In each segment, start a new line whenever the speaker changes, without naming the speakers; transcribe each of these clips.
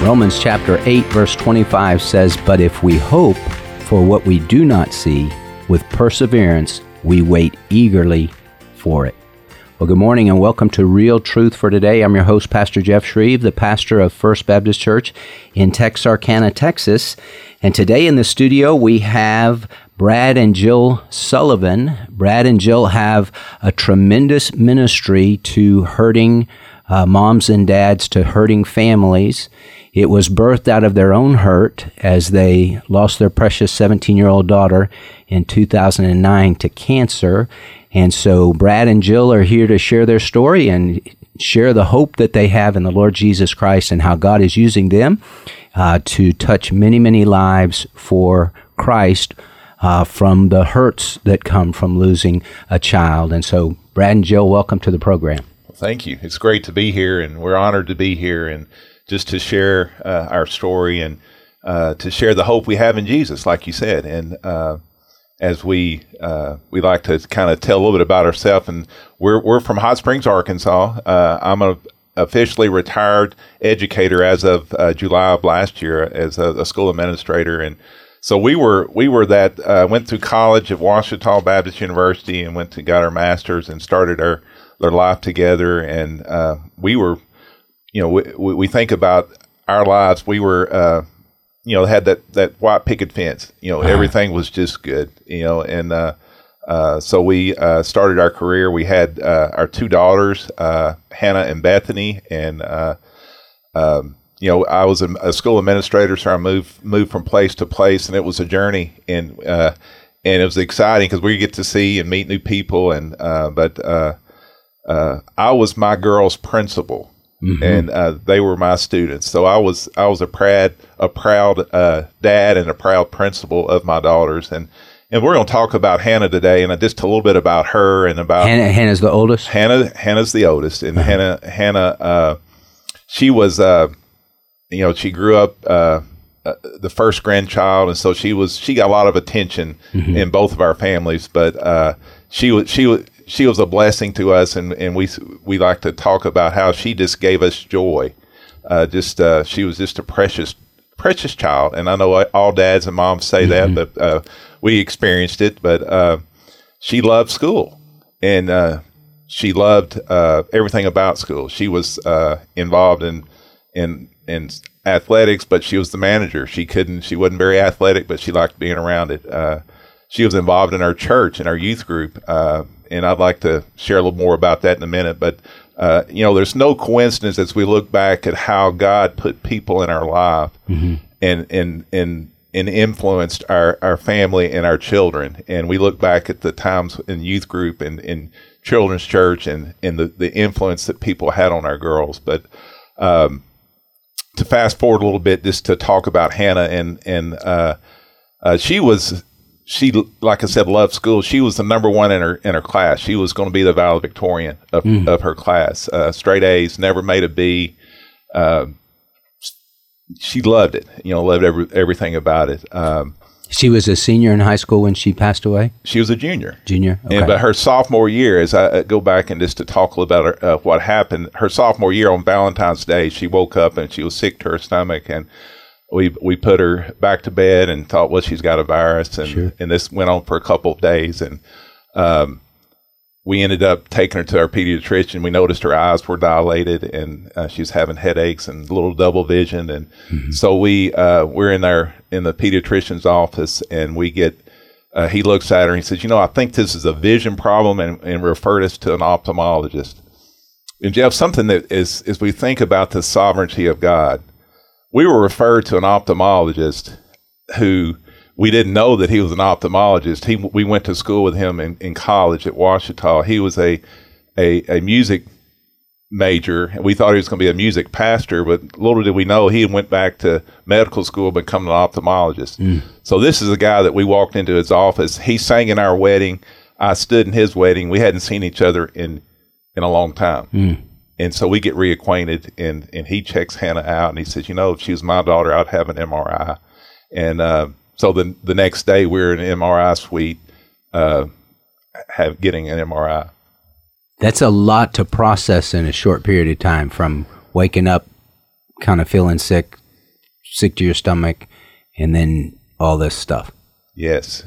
Romans chapter 8, verse 25 says, "But if we hope for what we do not see, with perseverance we wait eagerly for it." Well, good morning and welcome to Real Truth for Today. I'm your host, Pastor Jeff Shreve, the pastor of First Baptist Church in Texarkana, Texas. And today in the studio we have Brad and Jill Sullivan. Brad and Jill have a tremendous ministry to hurting moms and dads, to hurting families. It was birthed out of their own hurt as they lost their precious 17-year-old daughter in 2009 to cancer. And so Brad and Jill are here to share their story and share the hope that they have in the Lord Jesus Christ and how God is using them to touch many, many lives for Christ from the hurts that come from losing a child. And so Brad and Jill, welcome to the program.
Thank you. It's great to be here, and we're honored to be here and just to share our story and to share the hope we have in Jesus, like you said. And as we like to kind of tell a little bit about ourselves, and we're from Hot Springs, Arkansas. I'm an officially retired educator as of July of last year as a school administrator, and so we were that went through college at Ouachita Baptist University and got our masters and started our life together. And we were, we think about our lives. We were, had that white picket fence. Everything was just good. And so we started our career. We had our two daughters, Hannah and Bethany, and I was a school administrator, so I moved from place to place, and it was a journey, and it was exciting because we get to see and meet new people, and but I was my girls' principal, mm-hmm. and they were my students, so I was a proud dad and a proud principal of my daughters, and we're going to talk about Hannah today, and just a little bit about her and about
Hannah's the oldest.
Hannah's the oldest, and uh-huh. Hannah, she was. She grew up the first grandchild, and so she got a lot of attention mm-hmm. in both of our families. But she was a blessing to us, and we like to talk about how she just gave us joy. She was just a precious child, and I know all dads and moms say mm-hmm. that, but we experienced it. But she loved school, and she loved everything about school. She was involved in athletics, but she was the manager. She wasn't very athletic, but she liked being around it. She was involved in our church, in our youth group, and I'd like to share a little more about that in a minute. But, there's no coincidence as we look back at how God put people in our life mm-hmm. and influenced our family and our children. And we look back at the times in youth group and in children's church and the influence that people had on our girls. But to fast forward a little bit, just to talk about Hannah, and she like I said, loved school. She was the number one in her class. She was going to be the valedictorian of her class. Straight A's, never made a B. She loved it. Loved everything about it.
She was a senior in high school when she passed away?
She was a junior.
Junior? Okay.
But her sophomore year, as I go back and just to talk a little about what happened, her sophomore year on Valentine's Day, she woke up and she was sick to her stomach, and we put her back to bed and thought, well, she's got a virus, and, sure. and this went on for a couple of days, and we ended up taking her to our pediatrician. We noticed her eyes were dilated, and she was having headaches and a little double vision. And mm-hmm. so we're in the pediatrician's office, and we get, he looks at her and he says, I think this is a vision problem, and referred us to an ophthalmologist. And Jeff, something that is, as we think about the sovereignty of God, we were referred to an ophthalmologist who, we didn't know that he was an ophthalmologist. We went to school with him in college at Ouachita. He was a music major, and we thought he was going to be a music pastor, but little did we know he went back to medical school and become an ophthalmologist. Mm. So this is a guy that we walked into his office. He sang in our wedding. I stood in his wedding. We hadn't seen each other in a long time. Mm. And so we get reacquainted, and he checks Hannah out, and he says, if she was my daughter, I'd have an MRI. And so the next day, we're in an MRI suite getting an MRI.
That's a lot to process in a short period of time, from waking up kind of feeling sick sick to your stomach, and then all this stuff.
Yes.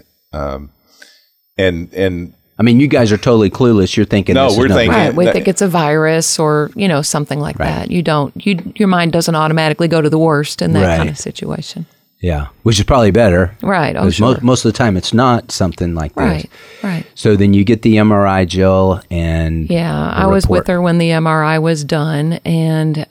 And
I mean, you guys are totally clueless. You're thinking,
No,
this
we're
is
thinking-
Right. We think it's a virus or, something like that. Your mind doesn't automatically go to the worst in that kind of situation.
Yeah, which is probably better.
Right. Oh,
'Cause
sure.
most of the time, it's not something like this.
Right.
So then you get the MRI, Jill, and
Yeah,
the
I was
report.
with her when the MRI was done, and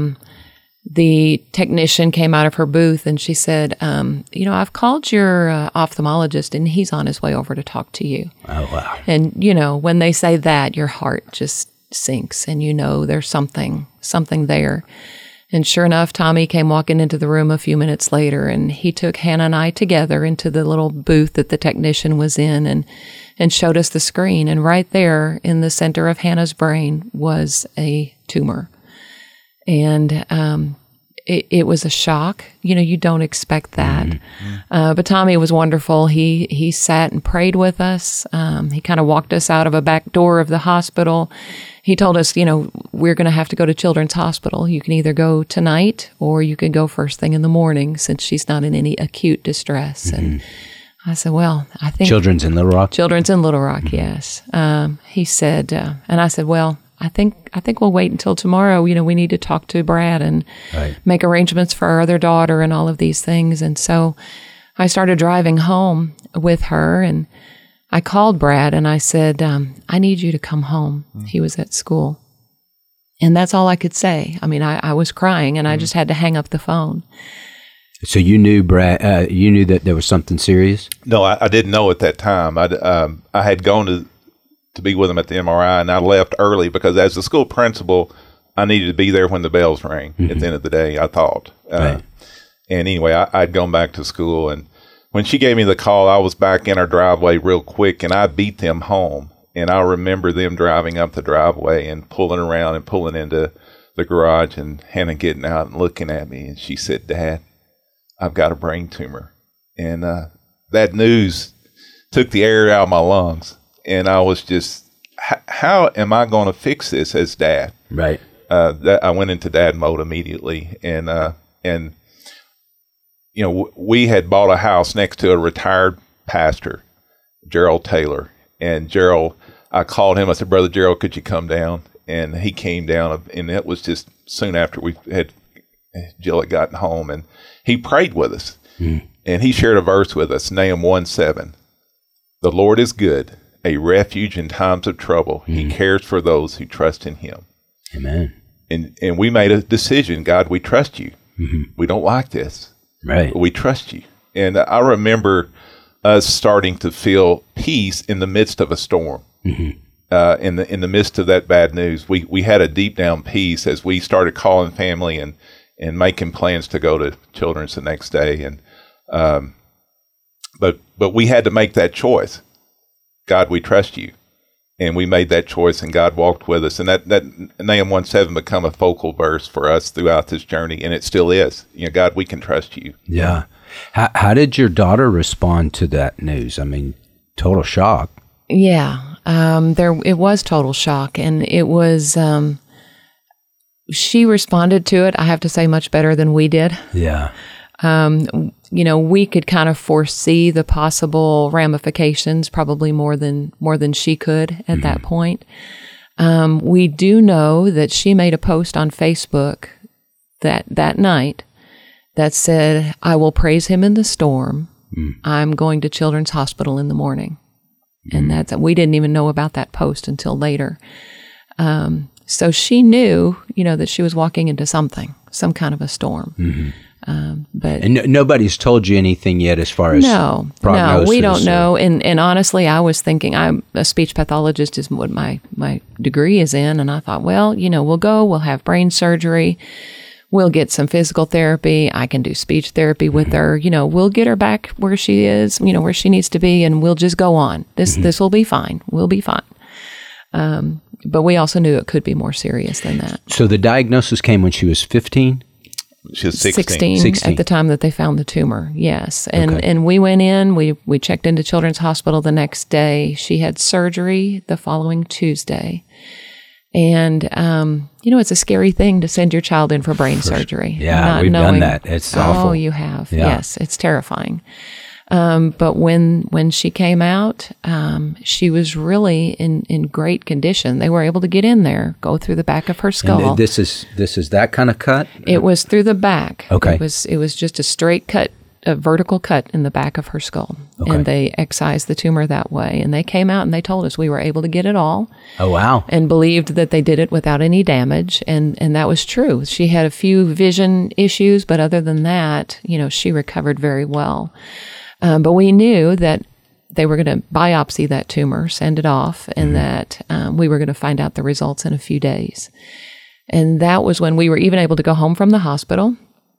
the technician came out of her booth and she said, I've called your ophthalmologist and he's on his way over to talk to you.
Oh, wow.
And, when they say that, your heart just sinks and there's something there. And sure enough, Tommy came walking into the room a few minutes later, and he took Hannah and I together into the little booth that the technician was in and showed us the screen. And right there in the center of Hannah's brain was a tumor. And it was a shock. You don't expect that. But Tommy was wonderful. He sat and prayed with us. He kind of walked us out of a back door of the hospital. He told us, we're going to have to go to Children's Hospital. You can either go tonight or you can go first thing in the morning since she's not in any acute distress. And I said, well, I think...
Children's in Little Rock?
Children's in Little Rock, yes. He said, and I said, well, I think we'll wait until tomorrow. We need to talk to Brad and make arrangements for our other daughter and all of these things. And so I started driving home with her, and I called Brad and I said, I need you to come home. He was at school. And that's all I could say. I mean, I was crying and I just had to hang up the phone.
So you knew Brad, you knew that there was something serious?
No, I didn't know at that time. I had gone to be with him at the MRI, and I left early because as the school principal, I needed to be there when the bells rang at the end of the day, I thought. And anyway, I'd gone back to school, and when she gave me the call, I was back in our driveway real quick, and I beat them home. And I remember them driving up the driveway and pulling around and pulling into the garage, and Hannah getting out and looking at me, and she said, Dad, I've got a brain tumor. And that news took the air out of my lungs. And I was just, how am I going to fix this as dad?
Right.
I went into dad mode immediately. And we had bought a house next to a retired pastor, Gerald Taylor. And Gerald, I called him. I said, Brother Gerald, could you come down? And he came down. And it was just soon after Jill had gotten home. And he prayed with us. And he shared a verse with us, Nahum 1:7. The Lord is good, a refuge in times of trouble. He cares for those who trust in him.
Amen.
And we made a decision. God, we trust you. We don't like this.
Right.
But we trust you. And I remember us starting to feel peace in the midst of a storm. In the midst of that bad news, we had a deep down peace as we started calling family and making plans to go to Children's the next day. And but we had to make that choice. God, we trust you. And we made that choice, and God walked with us. And that Nahum 1:7 become a focal verse for us throughout this journey, and it still is. God, we can trust you.
Yeah. How did your daughter respond to that news? I mean, total shock.
Yeah. It was total shock, and it was, she responded to it, I have to say, much better than we did.
Yeah.
We could kind of foresee the possible ramifications probably more than she could at that point. We do know that she made a post on Facebook that night that said, I will praise him in the storm. I'm going to Children's Hospital in the morning. And we didn't even know about that post until later. So she knew, that she was walking into some kind of a storm. But
nobody's told you anything yet as far as prognosis?
No, we don't know. And honestly, I was thinking, I'm a speech pathologist is what my degree is in. And I thought, well, we'll have brain surgery. We'll get some physical therapy. I can do speech therapy with her. We'll get her back where she is, where she needs to be. And we'll just go on. This will be fine. We'll be fine. But we also knew it could be more serious than that.
So the diagnosis came when she was 15?
She was 16
at the time that they found the tumor, yes. And we went in, we checked into Children's Hospital the next day. She had surgery the following Tuesday. And, it's a scary thing to send your child in for brain surgery.
Yeah, we've done that. It's awful.
Oh, you have. Yeah. Yes, it's terrifying. But when she came out, she was really in great condition. They were able to get in there, go through the back of her skull.
And this is that kind of cut?
It was through the back.
Okay.
It was just a straight cut, a vertical cut in the back of her skull.
Okay.
And they excised the tumor that way. And they came out and they told us we were able to get it all.
Oh, wow.
And believed that they did it without any damage. And that was true. She had a few vision issues, but other than that, she recovered very well. But we knew that they were going to biopsy that tumor, send it off, and that we were going to find out the results in a few days. And that was when we were even able to go home from the hospital.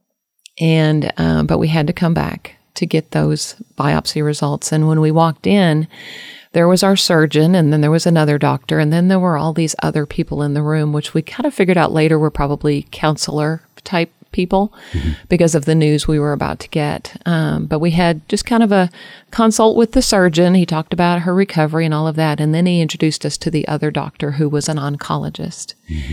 And but we had to come back to get those biopsy results. And when we walked in, there was our surgeon, and then there was another doctor, and then there were all these other people in the room, which we kind of figured out later were probably counselor type people because of the news we were about to get. But we had just kind of a consult with the surgeon. He talked about her recovery and all of that. And then he introduced us to the other doctor who was an oncologist.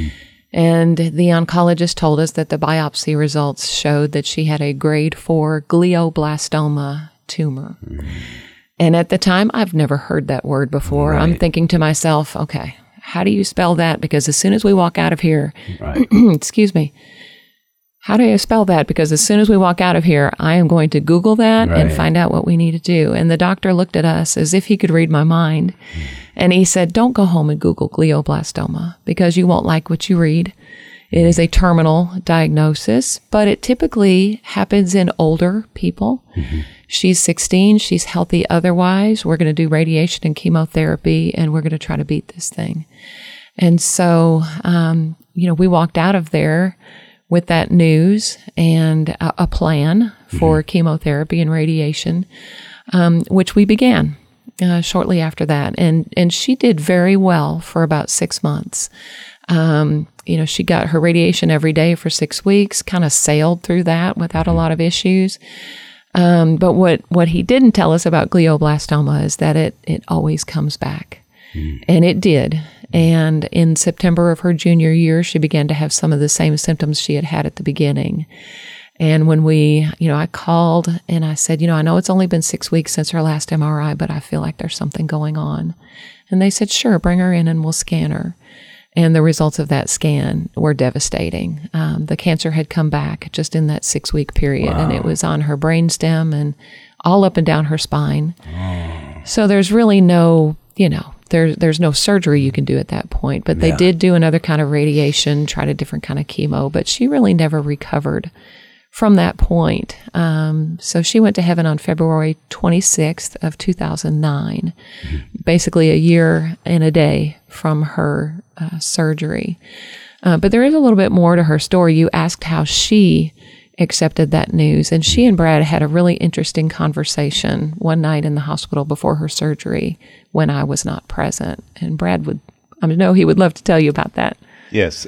And the oncologist told us that the biopsy results showed that she had a grade 4 glioblastoma tumor. And at the time, I've never heard that word before. Right. I'm thinking to myself, okay, how do you spell that? Because as soon as we walk out of here, excuse me, how do I spell that? Because as soon as we walk out of here, I am going to Google that and find out what we need to do. And the doctor looked at us as if he could read my mind. And he said, don't go home and Google glioblastoma because you won't like what you read. It is a terminal diagnosis, but it typically happens in older people. She's 16. She's healthy otherwise. We're going to do radiation and chemotherapy, and we're going to try to beat this thing. And so, we walked out of there with that news and a plan for chemotherapy and radiation, which we began shortly after that. And she did very well for about 6 months. She got her radiation every day for 6 weeks, kind of sailed through that without a lot of issues. But what he didn't tell us about glioblastoma is that it always comes back. And it did. And in September of her junior year, she began to have some of the same symptoms she had had at the beginning. And when I called and I said, I know it's only been 6 weeks since her last MRI, but I feel like there's something going on. And they said, sure, bring her in and we'll scan her. And the results of that scan were devastating. The cancer had come back just in that 6 week period, and it was on her brainstem and all up and down her spine. So there's really no, there's no surgery you can do at that point. But they did do another kind of radiation, tried a different kind of chemo, but she really never recovered from that point. So she went to heaven on February 26th of 2009, basically a year and a day from her surgery. But there is a little bit more to her story. You asked how she accepted that news, and she and Brad had a really interesting conversation one night in the hospital before her surgery when I was not present. And Brad I know he would love to tell you about that.
Yes.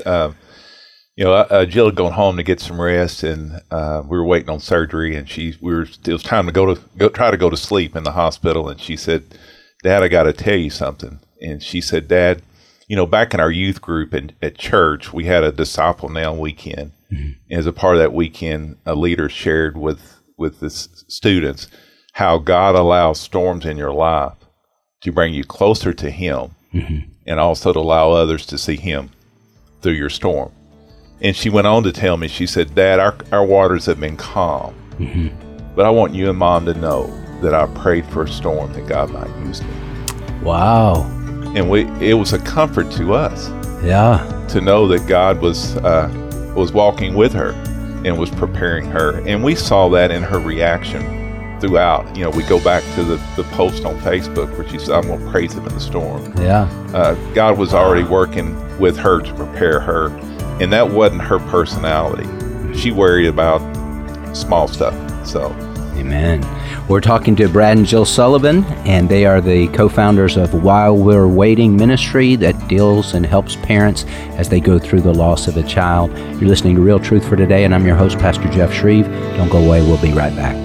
Jill had gone home to get some rest, and we were waiting on surgery, and it was time to try to go to sleep in the hospital. And she said, Dad, I got to tell you something. And she said, Dad, back in our youth group at church, we had a Disciple Now weekend. And as a part of that weekend, a leader shared with the students how God allows storms in your life to bring you closer to Him, and also to allow others to see Him through your storm. And she went on to tell me, she said, Dad, our waters have been calm, but I want you and Mom to know that I prayed for a storm that God might use me.
Wow.
And it was a comfort to us.
Yeah.
To know that God was walking with her and was preparing her. And we saw that in her reaction throughout. We go back to the post on Facebook where she said, I'm going to praise Him in the storm. Yeah. God was already working with her to prepare her. And that wasn't her personality. She worried about small stuff. So,
amen. We're talking to Brad and Jill Sullivan, and they are the co-founders of While We're Waiting Ministry that deals and helps parents as they go through the loss of a child. You're listening to Real Truth for Today, and I'm your host, Pastor Jeff Shreve. Don't go away. We'll be right back.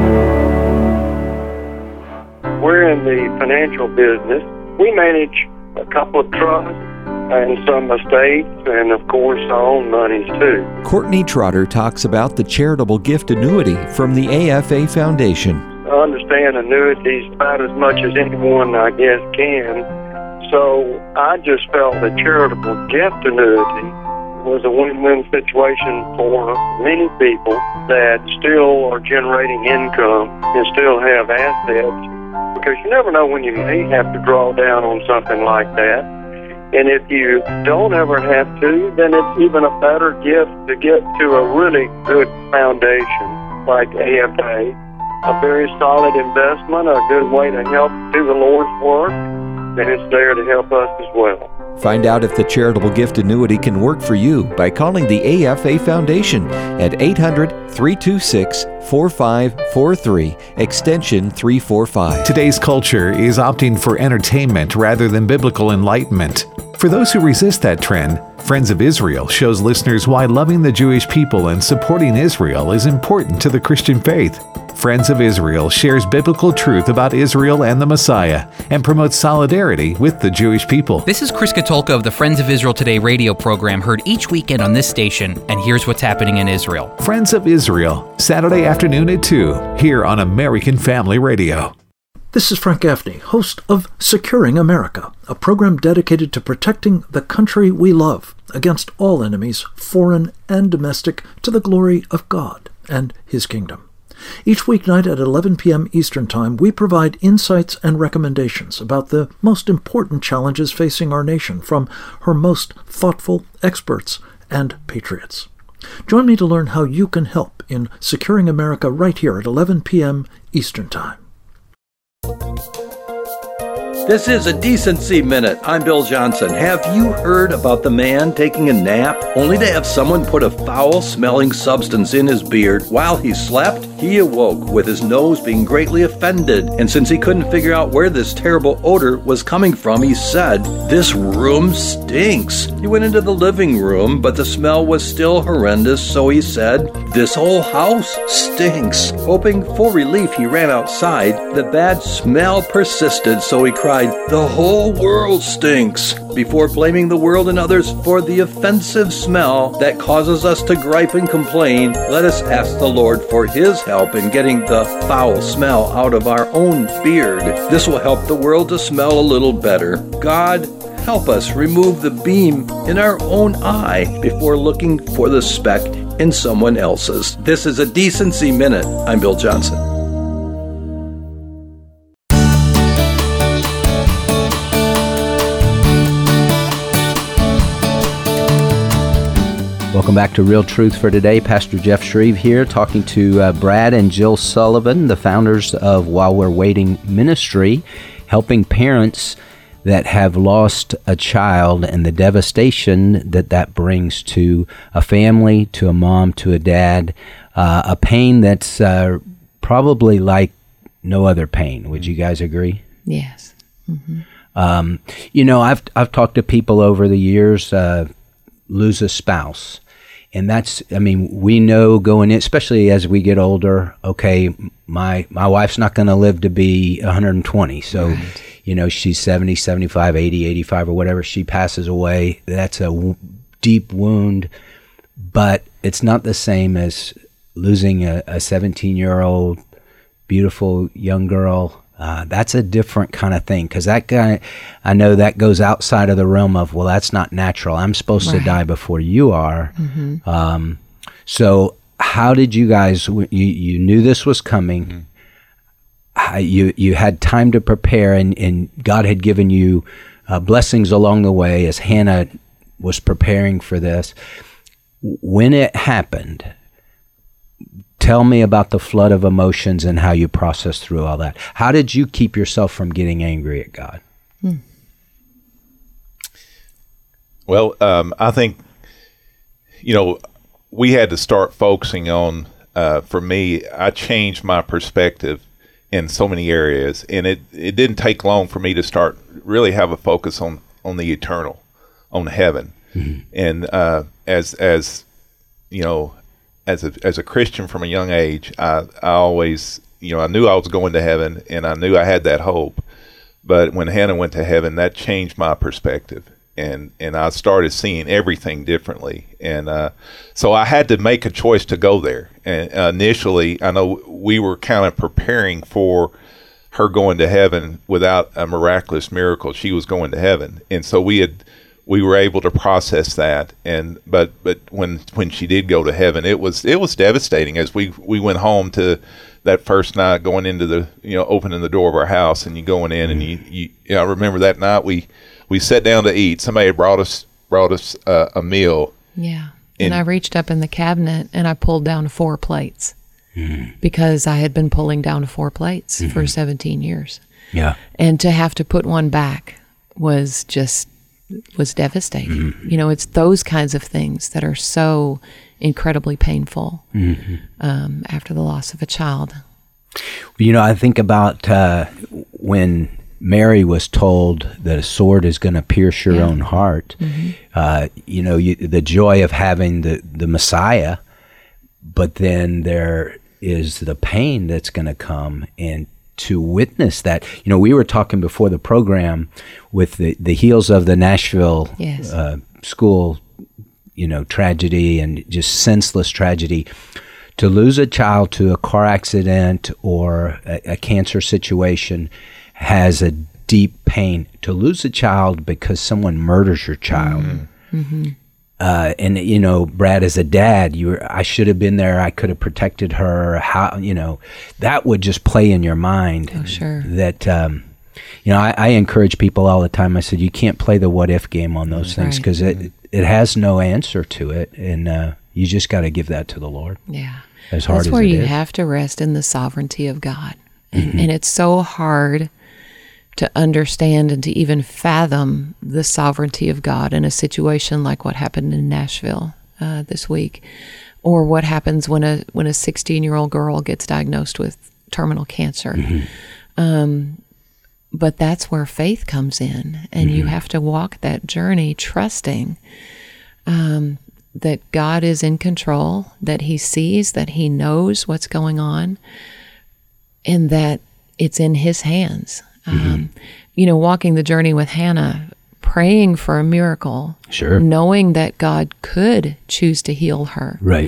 We're in the financial business. We manage a couple of trusts, and some estates, and of course our own monies too.
Courtney Trotter talks about the charitable gift annuity from the AFA Foundation.
I understand annuities about as much as anyone, I guess, can. So I just felt the charitable gift annuity was a win-win situation for many people that still are generating income and still have assets, because you never know when you may have to draw down on something like that. And if you don't ever have to, then it's even a better gift to get to a really good foundation like AFA, a very solid investment, a good way to help do the Lord's work, and it's there to help us as well.
Find out if the charitable gift annuity can work for you by calling the AFA Foundation at 800-326-4543, extension 345.
Today's culture is opting for entertainment rather than biblical enlightenment. For those who resist that trend, Friends of Israel shows listeners why loving the Jewish people and supporting Israel is important to the Christian faith. Friends of Israel shares biblical truth about Israel and the Messiah and promotes solidarity with the Jewish people.
This is Chris Katulka of the Friends of Israel Today radio program, heard each weekend on this station, and here's what's happening in Israel.
Friends of Israel, Saturday afternoon at 2, here on American Family Radio.
This is Frank Gaffney, host of Securing America, a program dedicated to protecting the country we love against all enemies, foreign and domestic, to the glory of God and His kingdom. Each weeknight at 11 p.m. Eastern Time, we provide insights and recommendations about the most important challenges facing our nation from her most thoughtful experts and patriots. Join me to learn how you can help in Securing America right here at 11 p.m. Eastern Time.
This is a Decency Minute. I'm Bill Johnson. Have you heard about the man taking a nap only to have someone put a foul-smelling substance in his beard while he slept? He awoke with his nose being greatly offended, and since he couldn't figure out where this terrible odor was coming from, he said, "This room stinks." He went into the living room, but the smell was still horrendous, so he said, "This whole house stinks." Hoping for relief, he ran outside. The bad smell persisted, so he cried, "The whole world stinks," before blaming the world and others for the offensive smell that causes us to gripe and complain. Let us ask the Lord for His help in getting the foul smell out of our own beard. This will help the world to smell a little better. God, help us remove the beam in our own eye before looking for the speck in someone else's. This is a Decency Minute. I'm Bill Johnson.
Welcome back to Real Truth for Today. Pastor Jeff Shreve here, talking to Brad and Jill Sullivan, the founders of While We're Waiting Ministry, helping parents that have lost a child and the devastation that brings to a family, to a mom, to a dad, a pain that's probably like no other pain. Would you guys agree?
Yes. Mm-hmm.
I've talked to people over the years, lose a spouse. And we know going in, especially as we get older, okay, my wife's not going to live to be 120. So, right. She's 70, 75, 80, 85 or whatever. She passes away. That's a deep wound, but it's not the same as losing a 17-year-old beautiful young girl. That's a different kind of thing, because that guy, I know that goes outside of the realm of, well, that's not natural. I'm supposed to die before you are. Mm-hmm. So how did you guys, you knew this was coming, you had time to prepare, and God had given you blessings along the way as Hannah was preparing for this. When it happened, tell me about the flood of emotions and how you processed through all that. How did you keep yourself from getting angry at God?
Well, I think, we had to start focusing on, for me, I changed my perspective in so many areas, and it didn't take long for me to start really have a focus on the eternal, on heaven. Mm-hmm. And as a Christian from a young age, I always, I knew I was going to heaven, and I knew I had that hope. But when Hannah went to heaven, that changed my perspective. And I started seeing everything differently. And so I had to make a choice to go there. And initially, I know we were kind of preparing for her going to heaven without a miraculous miracle. She was going to heaven. And so we were able to process that. And but when she did go to heaven, it was devastating. As we went home to that first night, going into the, opening the door of our house and you going in, and you I remember that night we sat down to eat. Somebody had brought us a meal.
Yeah. And I reached up in the cabinet and I pulled down 4 plates because I had been pulling down 4 plates for 17 years.
Yeah.
And to have to put one back was devastating. It's those kinds of things that are so incredibly painful after the loss of a child.
I think about when Mary was told that a sword is going to pierce your own heart. The joy of having the Messiah, but then there is the pain that's going to come, and to witness that. We were talking before the program with the heels of the Nashville school, tragedy and just senseless tragedy. To lose a child to a car accident or a cancer situation has a deep pain. To lose a child because someone murders your child. And Brad, as a dad, I should have been there. I could have protected her. How, that would just play in your mind.
Oh, sure.
That, I encourage people all the time. I said, you can't play the what if game on those things because it has no answer to it. And you just got to give that to the Lord.
Yeah.
As hard as it is.
That's where you have to rest in the sovereignty of God. And it's so hard to understand and to even fathom the sovereignty of God in a situation like what happened in Nashville this week, or what happens when a 16-year-old girl gets diagnosed with terminal cancer. But that's where faith comes in, and you have to walk that journey trusting that God is in control, that He sees, that He knows what's going on, and that it's in His hands. Walking the journey with Hannah, praying for a miracle, knowing that God could choose to heal her.
Right.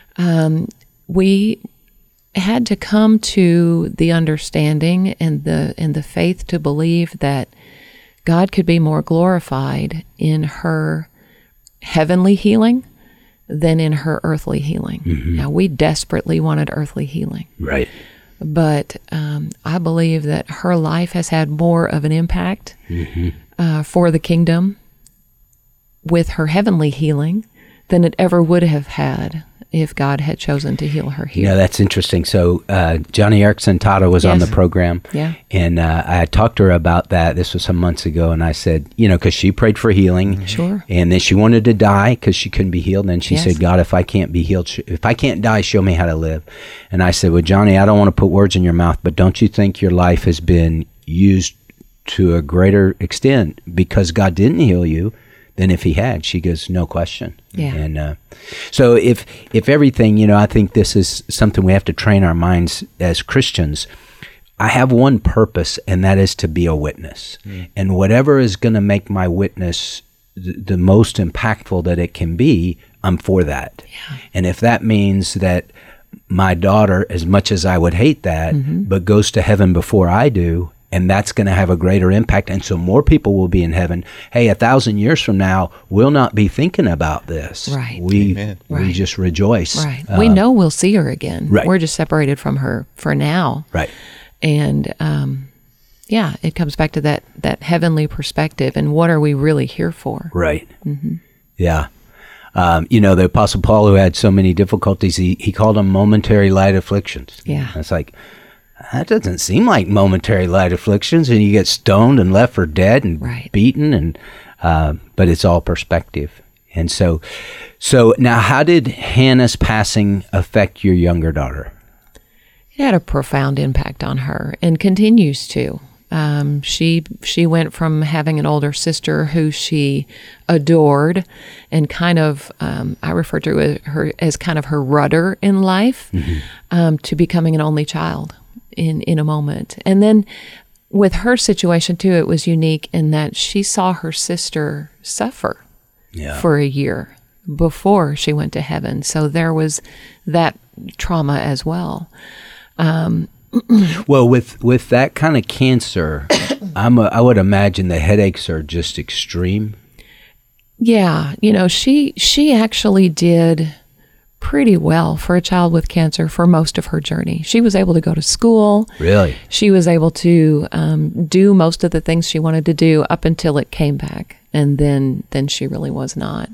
We had to come to the understanding and the faith to believe that God could be more glorified in her heavenly healing than in her earthly healing. Now, we desperately wanted earthly healing.
Right.
But I believe that her life has had more of an impact for the kingdom with her heavenly healing than it ever would have had if God had chosen to heal her here.
Yeah, that's interesting. So Johnny Erickson Tata was on the program, and I talked to her about that. This was some months ago, and I said, because she prayed for healing, and then she wanted to die because she couldn't be healed. And then she said, God, if I can't be healed, if I can't die, show me how to live. And I said, well, Johnny, I don't want to put words in your mouth, but don't you think your life has been used to a greater extent because God didn't heal you than if He had? She goes, no question.
Yeah.
And so if everything, I think this is something we have to train our minds as Christians. I have one purpose, and that is to be a witness. And whatever is going to make my witness the most impactful that it can be, I'm for that.
Yeah.
And if that means that my daughter, as much as I would hate that, but goes to heaven before I do, and that's going to have a greater impact, and so more people will be in heaven. Hey, 1,000 years from now, we'll not be thinking about this.
Right.
We just rejoice.
Right. We know we'll see her again.
Right.
We're just separated from her for now.
Right.
And it comes back to that heavenly perspective, and what are we really here for?
Right. Yeah. The Apostle Paul, who had so many difficulties, he called them momentary light afflictions.
Yeah.
It's like, that doesn't seem like momentary light afflictions, and you get stoned and left for dead and beaten, and but it's all perspective. And so now, how did Hannah's passing affect your younger daughter?
It had a profound impact on her, and continues to. She went from having an older sister who she adored, and kind of I refer to her as kind of her rudder in life, to becoming an only child in a moment. And then with her situation too, it was unique in that she saw her sister suffer for a year before she went to heaven. So there was that trauma as well.
Well, with that kind of cancer, I would imagine the headaches are just extreme.
Yeah, she actually did pretty well for a child with cancer for most of her journey. She was able to go to school.
Really?
She was able to do most of the things she wanted to do up until it came back, and then she really was not.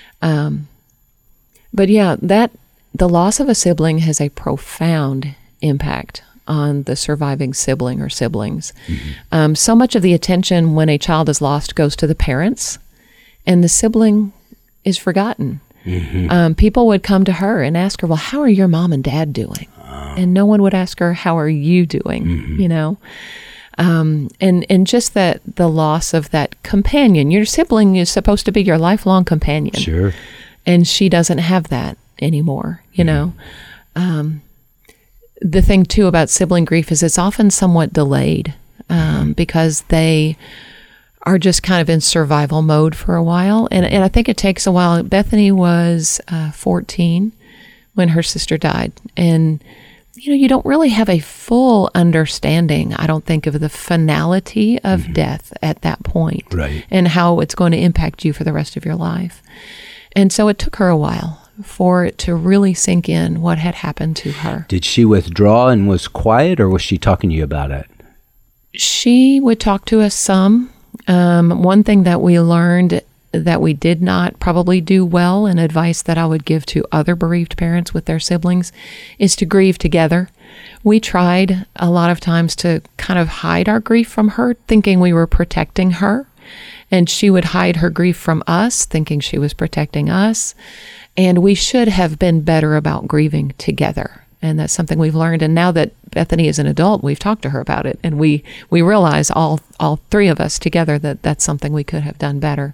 But yeah, the loss of a sibling has a profound impact on the surviving sibling or siblings. Mm-hmm. So much of the attention when a child is lost goes to the parents, and the sibling is forgotten. Mm-hmm. People would come to her and ask her, well, how are your mom and dad doing? And no one would ask her, how are you doing? Mm-hmm. And just that the loss of that companion. Your sibling is supposed to be your lifelong companion.
Sure.
And she doesn't have that anymore, The thing too about sibling grief is it's often somewhat delayed because they are just kind of in survival mode for a while. And I think it takes a while. Bethany was 14 when her sister died. And, you don't really have a full understanding, I don't think, of the finality of death at that point.
Right.
And how it's going to impact you for the rest of your life. And so it took her a while for it to really sink in what had happened to her.
Did she withdraw and was quiet, or was she talking to you about it?
She would talk to us some. One thing that we learned that we did not probably do well, and advice that I would give to other bereaved parents with their siblings, is to grieve together. We tried a lot of times to kind of hide our grief from her, thinking we were protecting her. And she would hide her grief from us, thinking she was protecting us. And we should have been better about grieving together. And that's something we've learned. And now that Bethany is an adult, we've talked to her about it. And we realize, all three of us together, that that's something we could have done better.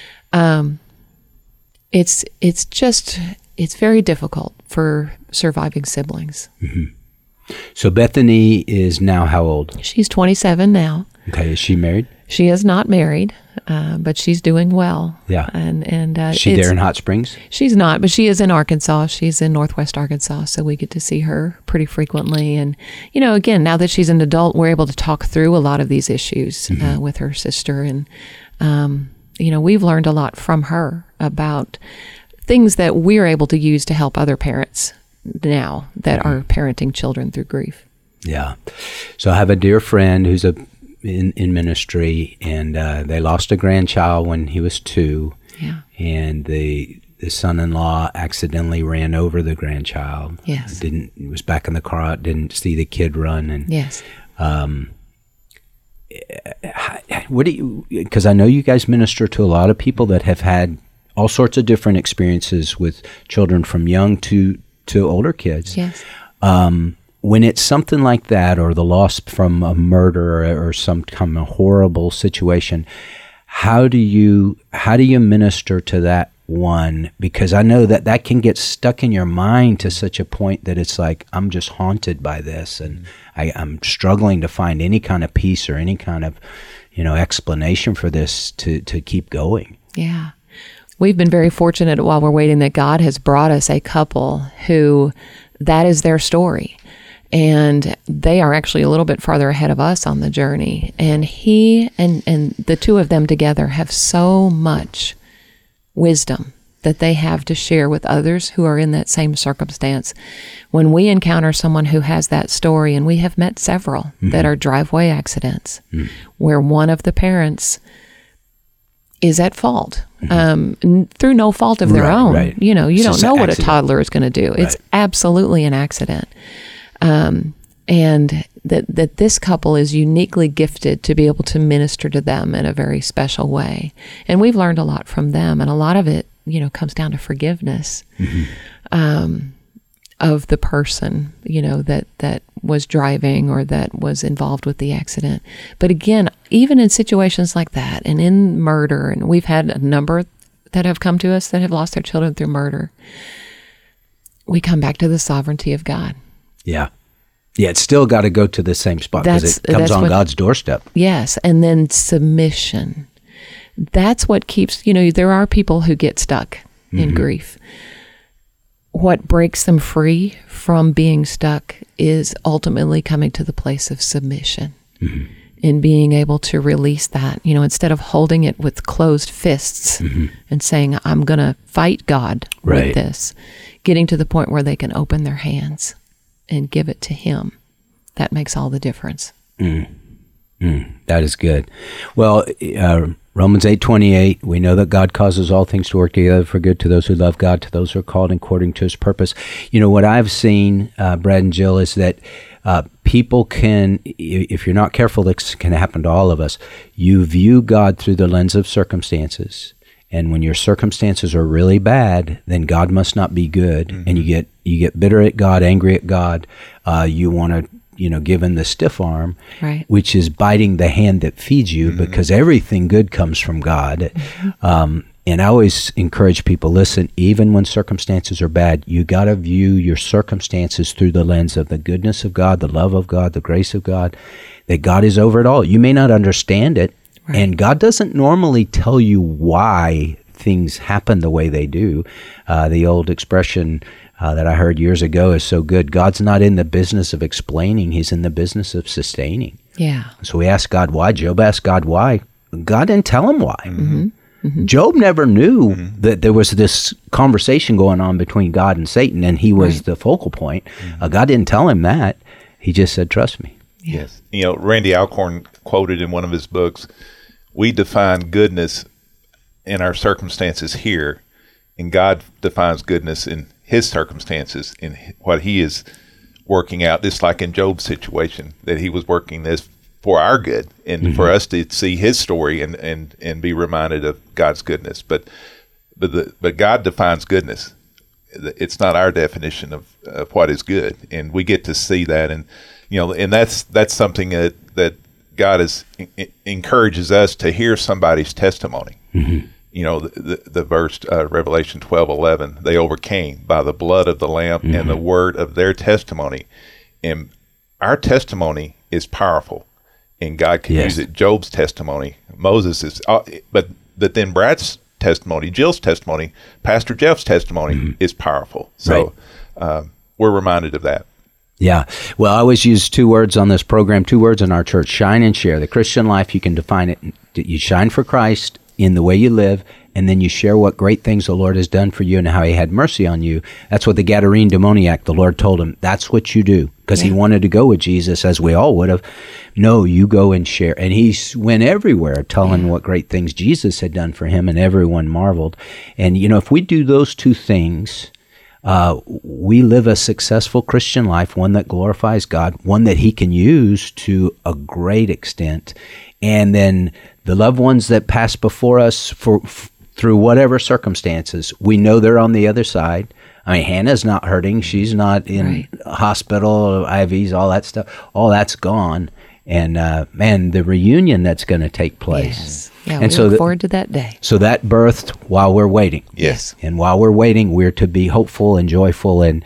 It's very difficult for surviving siblings.
Mm-hmm. So Bethany is now how old?
She's 27 now.
Okay. Is she married?
She is not married, but she's doing well.
Yeah.
And
is she there in Hot Springs?
She's not, but she is in Arkansas. She's in Northwest Arkansas, so we get to see her pretty frequently. And, again, now that she's an adult, we're able to talk through a lot of these issues with her sister. And, we've learned a lot from her about things that we're able to use to help other parents now that are parenting children through grief.
Yeah. So I have a dear friend who's in ministry, and they lost a grandchild when he was 2.
Yeah.
And the son-in-law accidentally ran over the grandchild.
Yes.
Was back in the car, didn't see the kid run. And
yes.
What do you? Because I know you guys minister to a lot of people that have had all sorts of different experiences with children, from young to older kids.
Yes.
When it's something like that, or the loss from a murder or some kind of horrible situation, how do you minister to that one? Because I know that can get stuck in your mind to such a point that it's like, I'm just haunted by this, and I'm struggling to find any kind of peace or any kind of explanation for this to keep going.
Yeah. We've been very fortunate while we're waiting that God has brought us a couple who that is their story. And they are actually a little bit farther ahead of us on the journey. And he and the two of them together have so much wisdom that they have to share with others who are in that same circumstance. When we encounter someone who has that story, and we have met several that are driveway accidents, where one of the parents is at fault through no fault of their own.
Right.
You don't know what a
accident.
toddler is going to do. It's absolutely an accident. And that this couple is uniquely gifted to be able to minister to them in a very special way. And we've learned a lot from them, and a lot of it, comes down to forgiveness of the person, that was driving or that was involved with the accident. But again, even in situations like that, and in murder, and we've had a number that have come to us that have lost their children through murder, we come back to the sovereignty of God.
Yeah. Yeah, it's still got to go to the same spot because it comes on God's doorstep.
Yes, and then submission. That's what keeps, there are people who get stuck in grief. What breaks them free from being stuck is ultimately coming to the place of submission and being able to release that, instead of holding it with closed fists and saying, I'm going to fight God with this, getting to the point where they can open their hands and give it to Him. That makes all the difference.
That is good. Well, Romans 8:28, we know that God causes all things to work together for good to those who love God, to those who are called according to His purpose. What I've seen, Brad and Jill, is that people can, if you're not careful, this can happen to all of us. You view God through the lens of circumstances. And when your circumstances are really bad, then God must not be good. And you get bitter at God, angry at God. You want to, give Him the stiff arm, which is biting the hand that feeds you, because everything good comes from God. And I always encourage people, listen, even when circumstances are bad, you got to view your circumstances through the lens of the goodness of God, the love of God, the grace of God, that God is over it all. You may not understand it, and God doesn't normally tell you why things happen the way they do. The old expression that I heard years ago is so good. God's not in the business of explaining. He's in the business of sustaining.
Yeah.
So we asked God why. Job asked God why. God didn't tell him why. Job never knew that there was this conversation going on between God and Satan, and he was the focal point. God didn't tell him that. He just said, trust me.
Yes. Randy Alcorn quoted in one of his books, we define goodness in our circumstances here, and God defines goodness in His circumstances, in what He is working out. Just like in Job's situation, that He was working this for our good, and for us to see His story and be reminded of God's goodness. But God defines goodness. It's not our definition of what is good, and we get to see that, and and that's something that God encourages us to hear somebody's testimony. The verse, Revelation 12:11, they overcame by the blood of the Lamb and the word of their testimony. And our testimony is powerful, and God can use it. Job's testimony, Moses is, but then Brad's testimony, Jill's testimony, Pastor Jeff's testimony is powerful. So we're reminded of that.
Yeah. Well, I always use 2 words on this program, 2 words in our church: shine and share. The Christian life, you can define it. You shine for Christ in the way you live, and then you share what great things the Lord has done for you and how He had mercy on you. That's what the Gadarene demoniac, the Lord told him, that's what you do, because he wanted to go with Jesus, as we all would have. No, you go and share. And he went everywhere telling what great things Jesus had done for him, and everyone marveled. And, if we do those 2 things, we live a successful Christian life, one that glorifies God, one that He can use to a great extent. And then the loved ones that pass before us through whatever circumstances, we know they're on the other side. I mean, Hannah's not hurting. She's not in hospital, IVs, all that stuff. All that's gone. And man, the reunion that's going to take place.
Yes. Yeah,
and
we look forward to that day.
So that birthed while we're waiting.
Yes.
And while we're waiting, we're to be hopeful and joyful and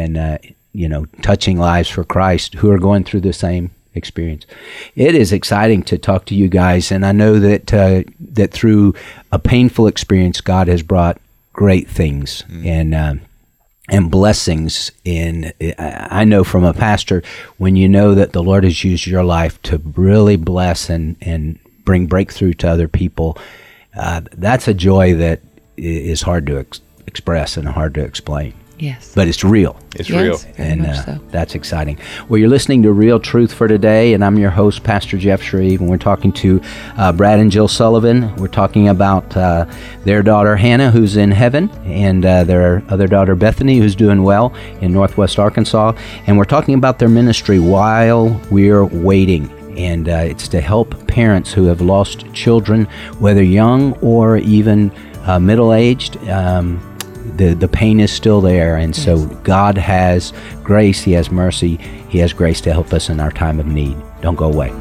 touching lives for Christ who are going through the same experience. It is exciting to talk to you guys, and I know that that through a painful experience, God has brought great things and blessings. I know from a pastor, when you know that the Lord has used your life to really bless and bring breakthrough to other people, that's a joy that is hard to express and hard to explain.
Yes.
But it's real.
It's real.
And that's exciting. Well, you're listening to Real Truth for Today, and I'm your host, Pastor Jeff Shreve, and we're talking to Brad and Jill Sullivan. We're talking about their daughter, Hannah, who's in heaven, and their other daughter, Bethany, who's doing well in Northwest Arkansas. And we're talking about their ministry while we're waiting. And it's to help parents who have lost children, whether young or even middle-aged. The pain is still there, and so God has grace, He has mercy, He has grace to help us in our time of need. Don't go away.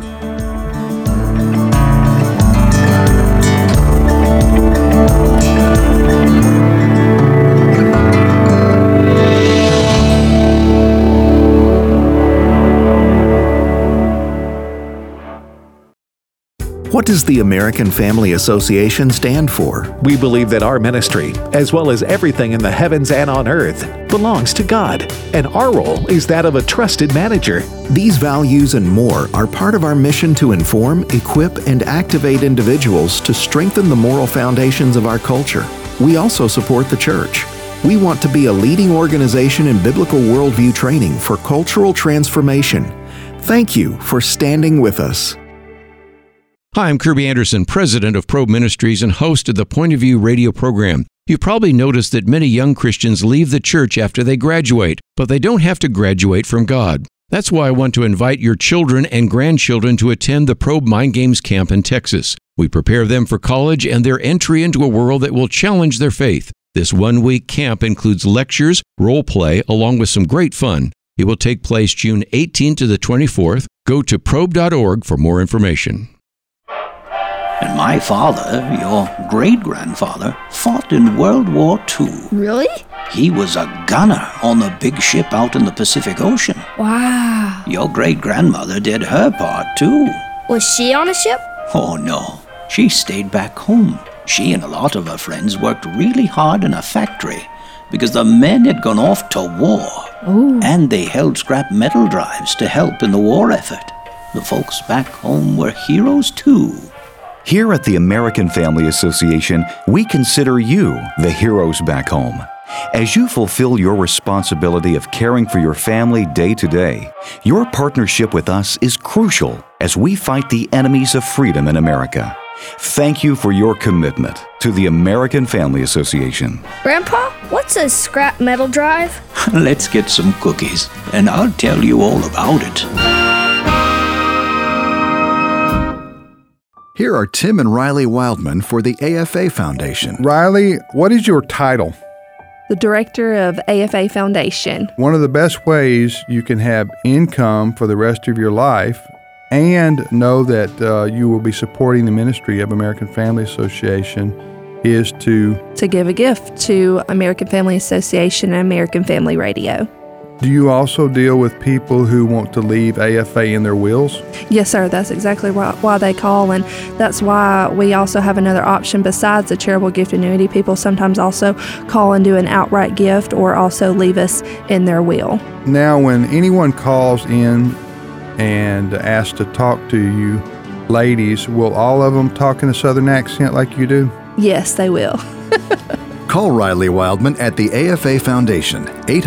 What does the American Family Association stand for?
We believe that our ministry, as well as everything in the heavens and on earth, belongs to God, and our role is that of a trusted manager.
These values and more are part of our mission to inform, equip, and activate individuals to strengthen the moral foundations of our culture. We also support the church. We want to be a leading organization in biblical worldview training for cultural transformation. Thank you for standing with us.
Hi, I'm Kirby Anderson, president of Probe Ministries and host of the Point of View radio program. You've probably noticed that many young Christians leave the church after they graduate, but they don't have to graduate from God. That's why I want to invite your children and grandchildren to attend the Probe Mind Games Camp in Texas. We prepare them for college and their entry into a world that will challenge their faith. This one-week camp includes lectures, role play, along with some great fun. It will take place June 18th to the 24th. Go to probe.org for more information.
And my father, your great-grandfather, fought in World War II.
Really?
He was a gunner on the big ship out in the Pacific Ocean.
Wow.
Your great-grandmother did her part, too.
Was she on a ship?
Oh, no. She stayed back home. She and a lot of her friends worked really hard in a factory because the men had gone off to war.
Ooh.
And they held scrap metal drives to help in the war effort. The folks back home were heroes, too.
Here at the American Family Association, we consider you the heroes back home. As you fulfill your responsibility of caring for your family day to day, your partnership with us is crucial as we fight the enemies of freedom in America. Thank you for your commitment to the American Family Association.
Grandpa, what's a scrap metal drive?
Let's get some cookies, and I'll tell you all about it.
Here are Tim and Riley Wildman for the AFA Foundation.
Riley, what is your title?
The Director of AFA Foundation.
One of the best ways you can have income for the rest of your life and know that you will be supporting the ministry of American Family Association is to
give a gift to American Family Association and American Family Radio.
Do you also deal with people who want to leave AFA in their wills?
Yes, sir. That's exactly why they call, and that's why we also have another option besides the charitable gift annuity. People sometimes also call and do an outright gift or also leave us in their will.
Now, when anyone calls in and asks to talk to you, ladies, will all of them talk in a Southern accent like you do?
Yes, they will.
Call Riley Wildman at the AFA Foundation,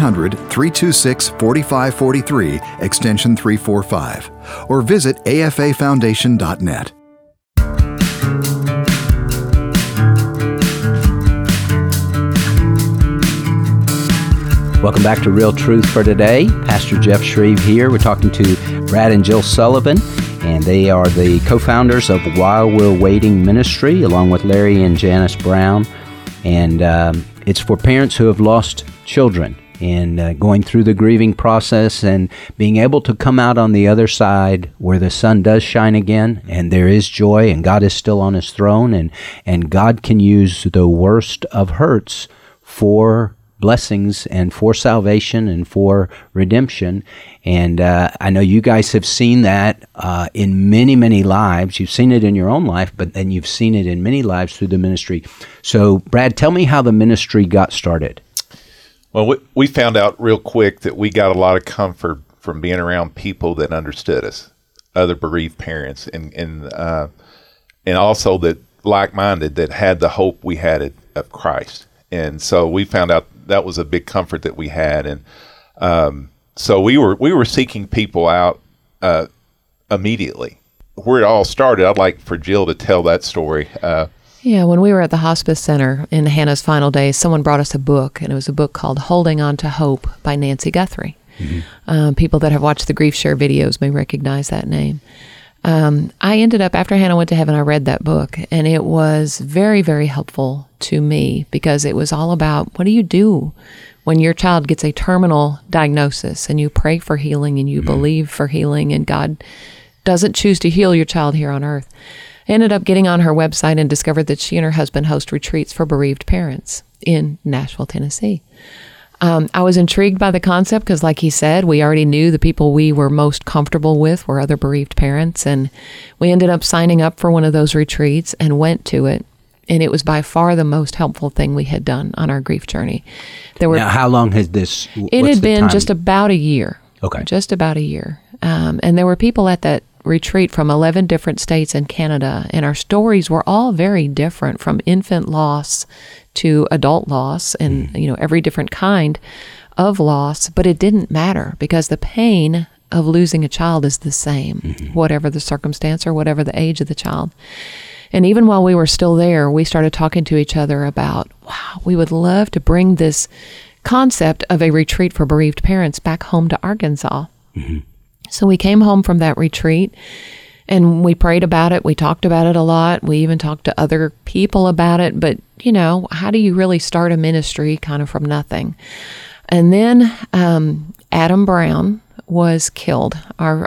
800-326-4543, extension 345, or visit afafoundation.net.
Welcome back to Real Truth for Today. Pastor Jeff Shreve here. We're talking to Brad and Jill Sullivan, and they are the co-founders of While We're Waiting Ministry, along with Larry and Janice Brown. And it's for parents who have lost children and going through the grieving process and being able to come out on the other side where the sun does shine again and there is joy and God is still on his throne and God can use the worst of hurts for blessings and for salvation and for redemption. And I know you guys have seen that in many, many lives. You've seen it in your own life, but then you've seen it in many lives through the ministry. So, Brad, tell me how the ministry got started.
Well, we found out real quick that we got a lot of comfort from being around people that understood us, other bereaved parents, and also that like-minded, that had the hope we had of Christ. And so we found out that was a big comfort that we had, and so we were seeking people out immediately. Where it all started, I'd like for Jill to tell that story.
Yeah, when we were at the hospice center in Hannah's final days, someone brought us a book, and it was a book called Holding On to Hope by Nancy Guthrie. Mm-hmm. People that have watched the Grief Share videos may recognize that name. I ended up, after Hannah went to heaven, I read that book, and it was very, very helpful to me because it was all about what do you do when your child gets a terminal diagnosis and you pray for healing and you believe for healing and God doesn't choose to heal your child here on earth. I ended up getting on her website and discovered that she and her husband host retreats for bereaved parents in Nashville, Tennessee. I was intrigued by the concept because, like he said, we already knew the people we were most comfortable with were other bereaved parents. And we ended up signing up for one of those retreats and went to it. And it was by far the most helpful thing we had done on our grief journey.
Now, how long has this?
It had been just about a year.
Okay.
Just about a year. And there were people at that retreat from 11 different states and Canada. And our stories were all very different, from infant loss to adult loss and, every different kind of loss. But it didn't matter because the pain of losing a child is the same, whatever the circumstance or whatever the age of the child. And even while we were still there, we started talking to each other about, wow, we would love to bring this concept of a retreat for bereaved parents back home to Arkansas. So we came home from that retreat and we prayed about it. We talked about it a lot. We even talked to other people about it. But, how do you really start a ministry kind of from nothing? And then Adam Brown was killed.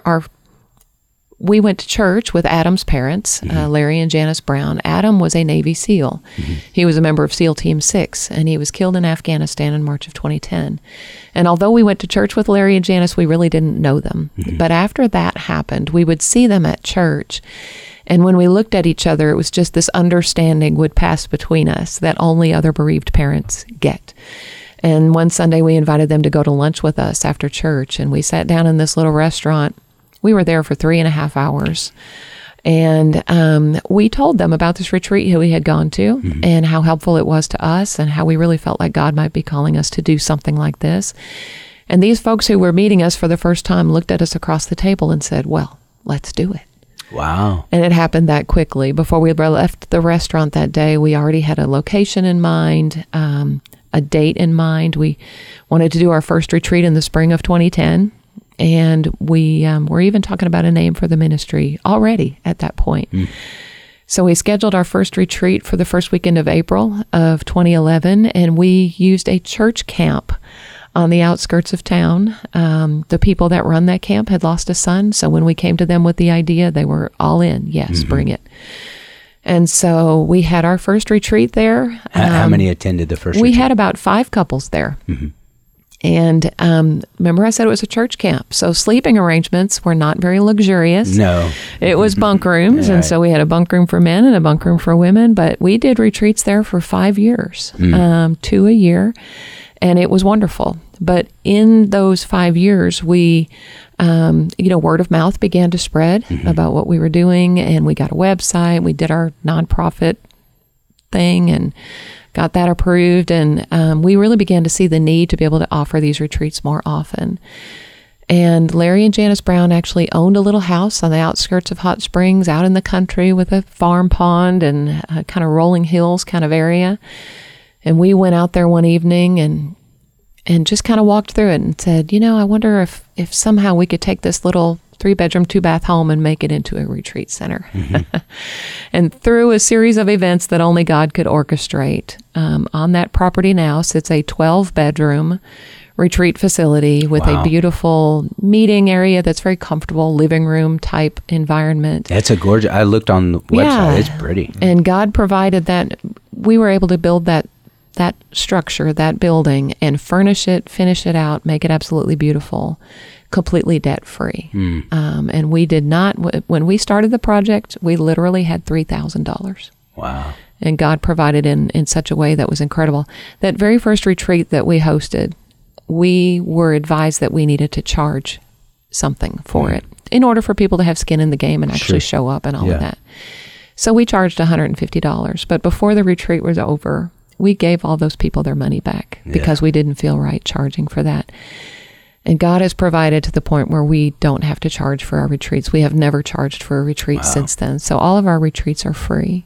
We went to church with Adam's parents, Larry and Janice Brown. Adam was a Navy SEAL. He was a member of SEAL Team 6, and he was killed in Afghanistan in March of 2010. And although we went to church with Larry and Janice, we really didn't know them. But after that happened, we would see them at church. And when we looked at each other, it was just this understanding would pass between us that only other bereaved parents get. And one Sunday, we invited them to go to lunch with us after church, and we sat down in this little restaurant. We were there for 3.5 hours, and we told them about this retreat we had gone to and how helpful it was to us and how we really felt like God might be calling us to do something like this. And these folks who were meeting us for the first time looked at us across the table and said, well, let's do it.
Wow.
And it happened that quickly. Before we left the restaurant that day, we already had a location in mind, a date in mind. We wanted to do our first retreat in the spring of 2010. And we were even talking about a name for the ministry already at that point. So we scheduled our first retreat for the first weekend of April of 2011, and we used a church camp on the outskirts of town. The people that run that camp had lost a son, so when we came to them with the idea, they were all in. Yes, bring it. And so we had our first retreat there.
How many attended the first
retreat?
We
had about 5 couples there. And remember I said it was a church camp. So sleeping arrangements were not very luxurious.
No.
It was bunk rooms. And so we had a bunk room for men and a bunk room for women. But we did retreats there for 5 years, 2 a year. And it was wonderful. But in those 5 years, we, word of mouth began to spread about what we were doing. And we got a website. We did our nonprofit thing and got that approved, and we really began to see the need to be able to offer these retreats more often. And Larry and Janice Brown actually owned a little house on the outskirts of Hot Springs out in the country with a farm pond and a kind of rolling hills kind of area. And we went out there one evening and just kind of walked through it and said, I wonder if somehow we could take this little 3-bedroom, 2-bath home and make it into a retreat center. And through a series of events that only God could orchestrate, on that property now sits a 12-bedroom retreat facility with a beautiful meeting area that's very comfortable, living room type environment.
That's a gorgeous, I looked on the website, it's pretty.
And God provided that. We were able to build that structure, that building, and furnish it, finish it out, make it absolutely beautiful, completely debt-free. And we did not, when we started the project, we literally had $3,000.
Wow.
And God provided in such a way that was incredible. That very first retreat that we hosted, we were advised that we needed to charge something for it in order for people to have skin in the game and actually show up and all of that. So we charged $150. But before the retreat was over, we gave all those people their money back because we didn't feel right charging for that. And God has provided to the point where we don't have to charge for our retreats. We have never charged for a retreat since then. So all of our retreats are free.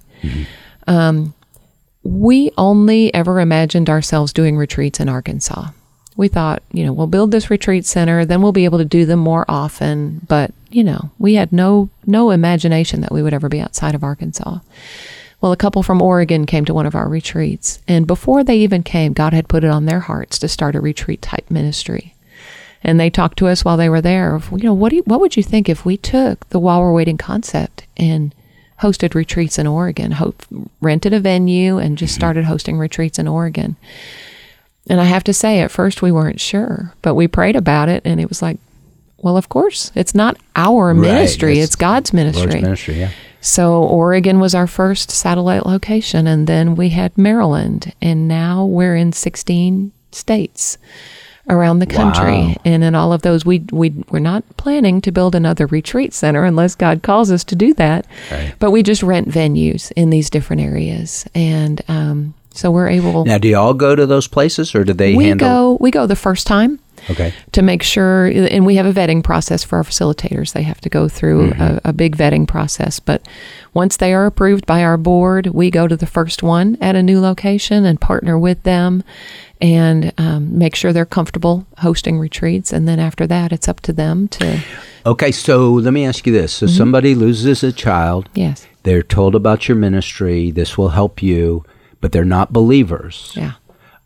We only ever imagined ourselves doing retreats in Arkansas. We thought, we'll build this retreat center, then we'll be able to do them more often. But, we had no imagination that we would ever be outside of Arkansas. Well, a couple from Oregon came to one of our retreats. And before they even came, God had put it on their hearts to start a retreat type ministry. And they talked to us while they were there. What would you think if we took the While We're Waiting concept and hosted retreats in Oregon, rented a venue and just started hosting retreats in Oregon? And I have to say, at first we weren't sure, but we prayed about it, and it was like, well, of course, it's not our ministry, it's God's ministry.
Lord's ministry, yeah.
So Oregon was our first satellite location, and then we had Maryland, and now we're in 16 states around the country.
Wow.
And in all of those, we're not planning to build another retreat center unless God calls us to do that.
Right.
But we just rent venues in these different areas, and so we're able.
Now, do you all go to those places, or do they handle?
We go the first time.
Okay.
To make sure, and we have a vetting process for our facilitators. They have to go through a big vetting process. But once they are approved by our board, we go to the first one at a new location and partner with them and make sure they're comfortable hosting retreats. And then after that, it's up to them to.
Okay, so let me ask you this. So somebody loses a child.
Yes.
They're told about your ministry. This will help you, but they're not believers.
Yeah.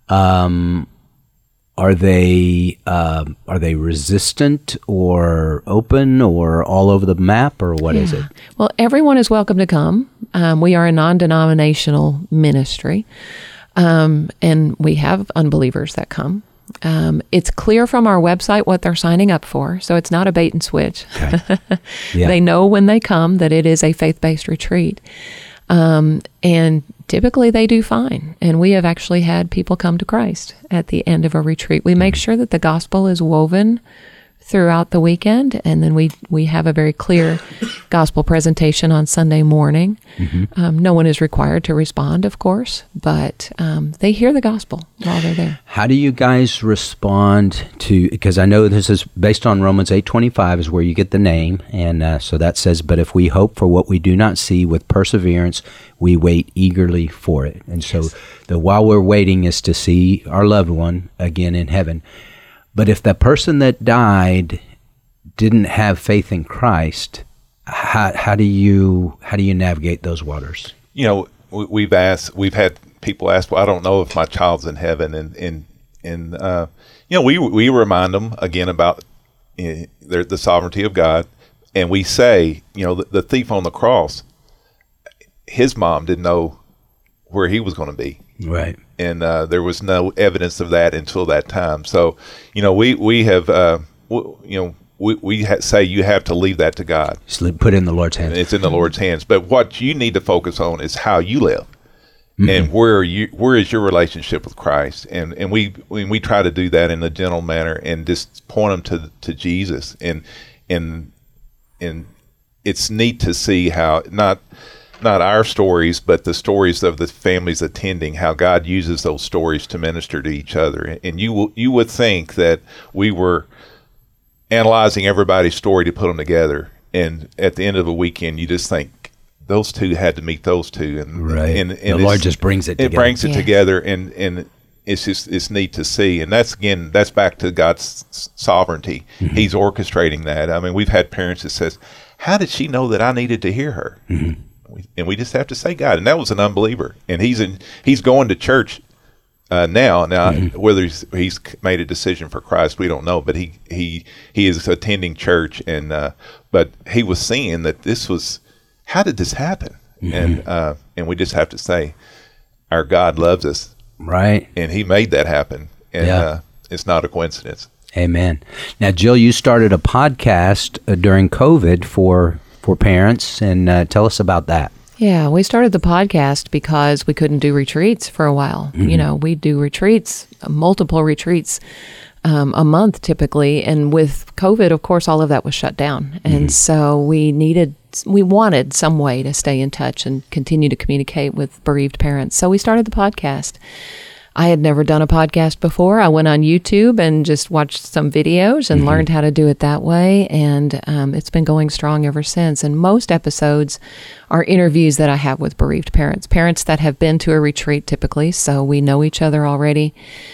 Are they resistant or open or all over the map, or what is it?
Well, everyone is welcome to come. We are a non-denominational ministry, and we have unbelievers that come. It's clear from our website what they're signing up for, so it's not a bait and switch.
Okay. Yeah.
They know when they come that it is a faith-based retreat. And typically they do fine. And we have actually had people come to Christ at the end of a retreat. We make sure that the gospel is woven throughout the weekend, and then we have a very clear gospel presentation on Sunday morning. No one is required to respond, of course, but they hear the gospel while they're there.
How do you guys respond to, because I know this is based on Romans 8:25 is where you get the name, and so that says, but if we hope for what we do not see, with perseverance we wait eagerly for it. And so the while we're waiting is to see our loved one again in heaven. But if the person that died didn't have faith in Christ, how do you navigate those waters?
You know, we've had people ask, well, I don't know if my child's in heaven, and you know, we remind them again about the sovereignty of God, and we say, you know, the thief on the cross, his mom didn't know where he was going to be.
Right.
And there was no evidence of that until that time. So, you know, we have, we say you have to leave that to God.
Just put it in the Lord's hands.
It's in the Lord's hands. But what you need to focus on is how you live, and where is your relationship with Christ. And we try to do that in a gentle manner and just point them to Jesus. And it's neat to see how not our stories, but the stories of the families attending, how God uses those stories to minister to each other. And you would think that we were analyzing everybody's story to put them together, and at the end of a weekend, you just think those two had to meet those two, and and
the Lord just brings it together.
It brings it together, and it's neat to see. And that's back to God's sovereignty. He's orchestrating that. I mean, we've had parents that says, "How did she know that I needed to hear her?" And we just have to say God. And that was an unbeliever. And he's going to church now. Whether he's made a decision for Christ, we don't know. But he is attending church, and but he was seeing that this was, how did this happen? And we just have to say, our God loves us,
right?
And He made that happen, and it's not a coincidence.
Amen. Now, Jill, you started a podcast during COVID for parents, and tell us about that.
Yeah, we started the podcast because we couldn't do retreats for a while. You know, we do retreats, multiple retreats a month typically, and with COVID, of course, all of that was shut down. And so we wanted some way to stay in touch and continue to communicate with bereaved parents. So we started the podcast. I had never done a podcast before. I went on YouTube and just watched some videos and learned how to do it that way. And it's been going strong ever since. And most episodes are interviews that I have with bereaved parents that have been to a retreat typically. So we know each other already.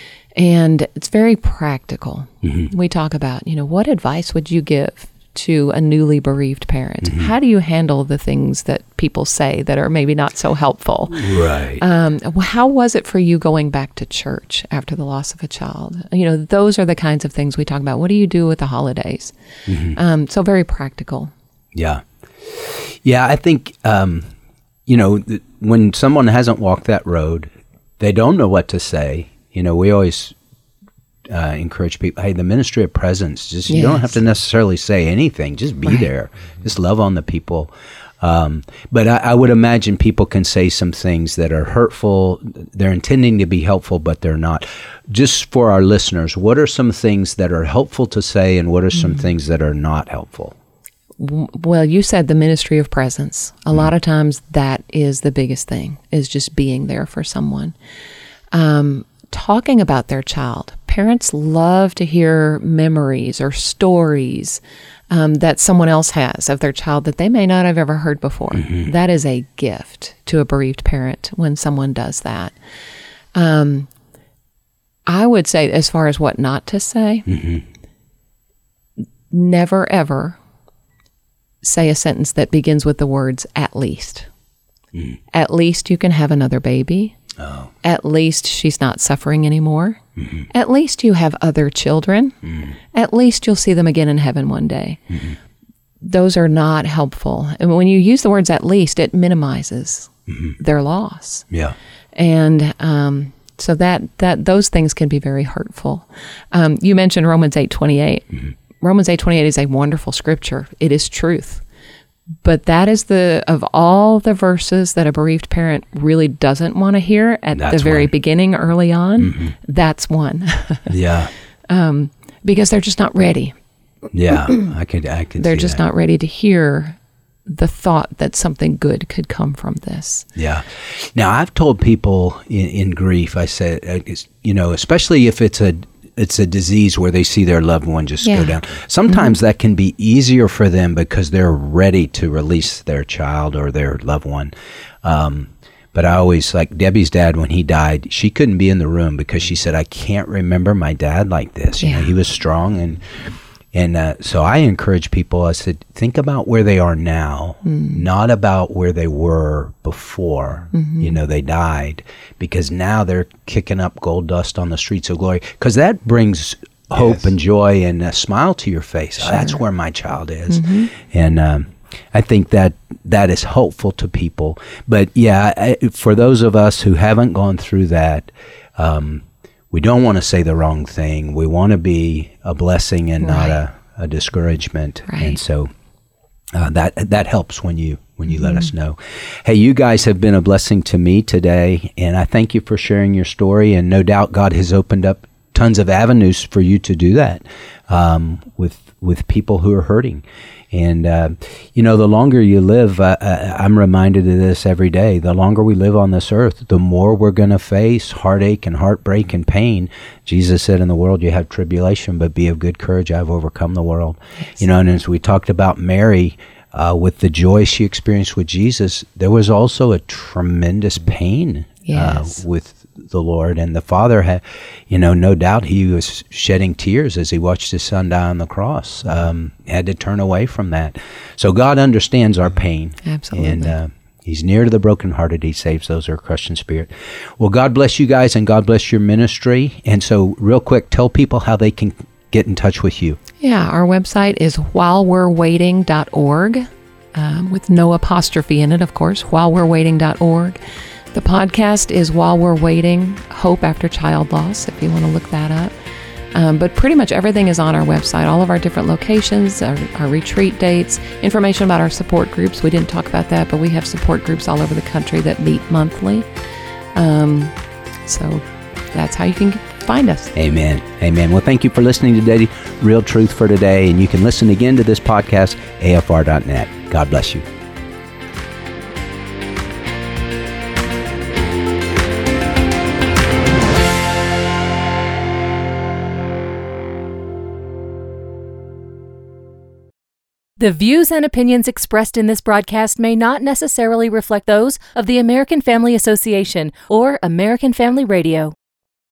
And it's very practical. We talk about, what advice would you give to a newly bereaved parent? How do you handle the things that people say that are maybe not so helpful?
Right.
How was it for you going back to church after the loss of a child? Those are the kinds of things we talk about. What do you do with the holidays? So very practical.
Yeah. Yeah, I think, when someone hasn't walked that road, they don't know what to say. we always encourage people, hey, the ministry of presence, just you don't have to necessarily say anything, just be there, just love on the people. But I would imagine people can say some things that are hurtful. They're intending to be helpful, but they're not. Just for our listeners, what are some things that are helpful to say, and what are some things that are not helpful?
Well, you said the ministry of presence. A lot of times that is the biggest thing, is just being there for someone. Talking about their child. Parents love to hear memories or stories that someone else has of their child that they may not have ever heard before. That is a gift to a bereaved parent when someone does that. I would say, as far as what not to say, never ever say a sentence that begins with the words, at least. At least you can have another baby. At least she's not suffering anymore. At least you have other children. At least you'll see them again in heaven one day. Those are not helpful. And when you use the words at least, it minimizes their loss.
Yeah.
And so that those things can be very hurtful. You mentioned Romans 8:28. Romans 8:28 is a wonderful scripture. It is truth. But that is of all the verses that a bereaved parent really doesn't want to hear at the very beginning, early on, that's one.
Yeah.
Because they're just not ready.
Yeah, I could
They're just not ready to hear the thought that something good could come from this.
Yeah. Now, I've told people in grief, I said, especially if it's a disease where they see their loved one just go down. Sometimes that can be easier for them because they're ready to release their child or their loved one. But I always, like Debbie's dad, when he died, she couldn't be in the room because she said, I can't remember my dad like this. He was strong. And so I encourage people, I said, think about where they are now, not about where they were before, they died, because now they're kicking up gold dust on the streets of glory, because that brings hope and joy and a smile to your face. Sure. Oh, that's where my child is. And I think that is helpful to people. But for those of us who haven't gone through that, we don't want to say the wrong thing. We want to be a blessing and not a discouragement. Right. And so that helps when you let us know. Hey, you guys have been a blessing to me today, and I thank you for sharing your story. And no doubt God has opened up tons of avenues for you to do that with people who are hurting. And, the longer you live, I'm reminded of this every day. The longer we live on this earth, the more we're going to face heartache and heartbreak and pain. Jesus said, in the world you have tribulation, but be of good courage. I've overcome the world. Yes. And as we talked about Mary, with the joy she experienced with Jesus, there was also a tremendous pain with the Lord. And the Father had, no doubt he was shedding tears as he watched his son die on the cross. Had to turn away from that. So God understands our pain.
Absolutely.
And he's near to the brokenhearted. He saves those who are crushed in spirit. Well, God bless you guys, and God bless your ministry. And so real quick, tell people how they can get in touch with you.
Yeah, our website is whilewe'rewaiting.org, with no apostrophe in it, of course, whilewe'rewaiting.org. The podcast is While We're Waiting, Hope After Child Loss, if you want to look that up. But pretty much everything is on our website, all of our different locations, our retreat dates, information about our support groups. We didn't talk about that, but we have support groups all over the country that meet monthly. So that's how you can find us.
Amen. Amen. Well, thank you for listening today. Real Truth for Today. And you can listen again to this podcast, afr.net. God bless you.
The views and opinions expressed in this broadcast may not necessarily reflect those of the American Family Association or American Family Radio.